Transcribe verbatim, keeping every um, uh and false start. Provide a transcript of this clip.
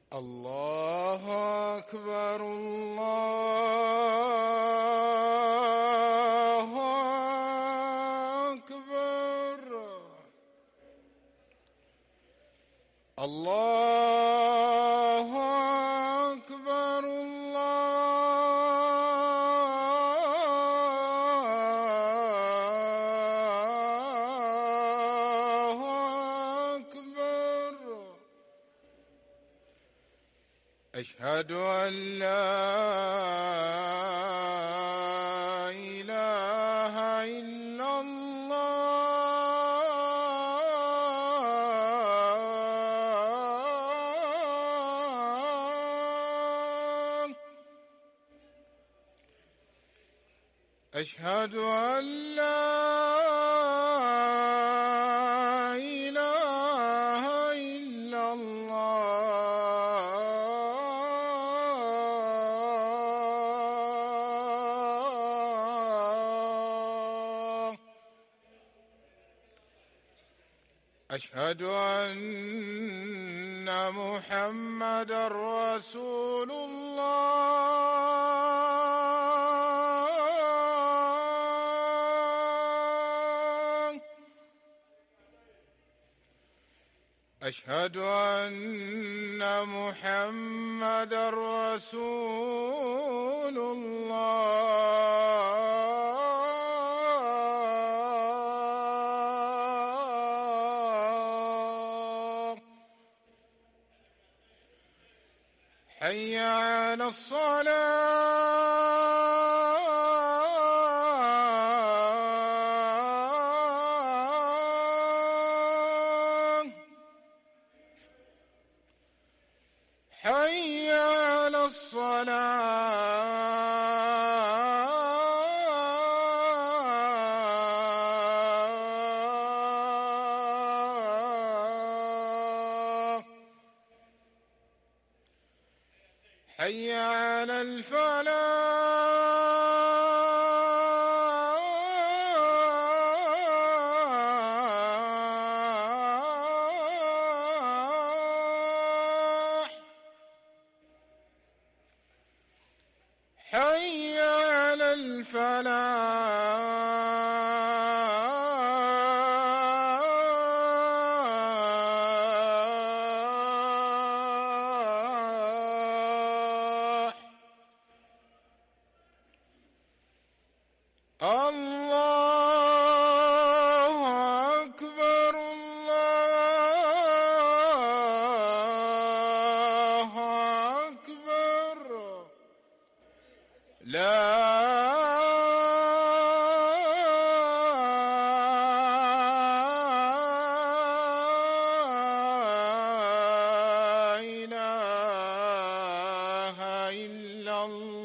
الله أكبر الله أكبر الله أكبر الله أكبر. أشهد أن لا إله إلا الله. أشهد أن لا إله إلا الله. أشهد أن محمدًا رسول الله. أشهد أن محمدًا رسول الله. حي على الصلاة. حي على الصلاة. حي على الفلاح. حي على الفلاح. الله أكبر الله أكبر. لا إله إلا الله.